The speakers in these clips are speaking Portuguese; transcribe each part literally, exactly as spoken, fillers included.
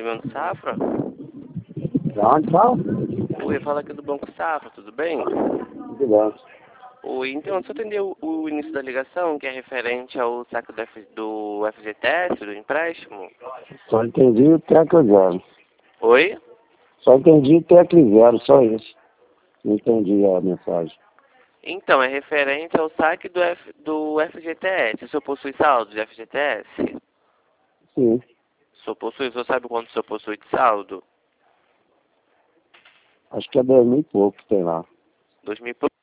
atendimento Safra? Da onde fala? Oi, fala aqui do Banco Safra, tudo bem? Tudo bem. Oi, então, você entendeu o início da ligação, que é referente ao saque do, F, do F G T S, do empréstimo? Só entendi o teco zero. Oi? Só entendi o teco zero, só isso. Não entendi a mensagem. Então, é referente ao saque do, F, do F G T S. O senhor possui saldo de F G T S? Sim. O senhor possui, o senhor sabe quanto o senhor possui de saldo? Acho que é dois mil e pouco que tem lá. Dois mil e pouco?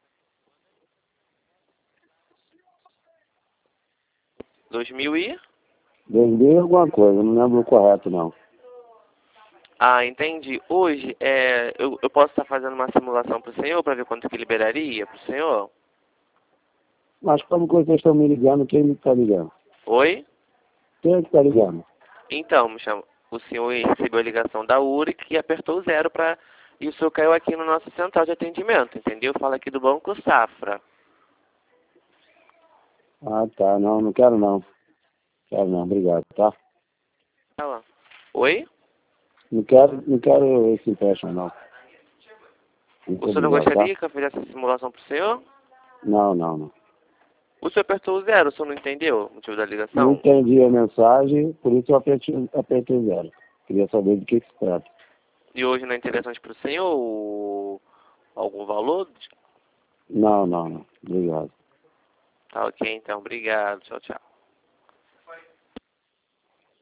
Dois mil e? Dois mil e alguma coisa, não lembro o correto não. Ah, entendi. Hoje, é, eu, eu posso estar fazendo uma simulação para o senhor, para ver quanto que liberaria para o senhor? Mas como que vocês estão me ligando, quem me está ligando? Oi? Quem é que está ligando? Então, me chama, o senhor recebeu a ligação da U R I C e apertou o zero para... E o senhor caiu aqui no nosso central de atendimento, entendeu? Fala aqui do Banco Safra. Ah, tá. Não, não quero não. Quero não, obrigado, tá? Tá lá. Oi? Não quero, não quero esse empréstimo não. Muito O senhor não obrigado, tá? gostaria que eu fizesse essa simulação para o senhor? Não, não, não. O senhor apertou o zero, o senhor não entendeu o motivo da Não ligação? entendi a mensagem, por isso eu apertei, apertei zero. Queria saber do que que se trata. E hoje não é interessante para o senhor o- algum valor? Não, não, não. Obrigado. Tá ok, então. Obrigado. Tchau, tchau.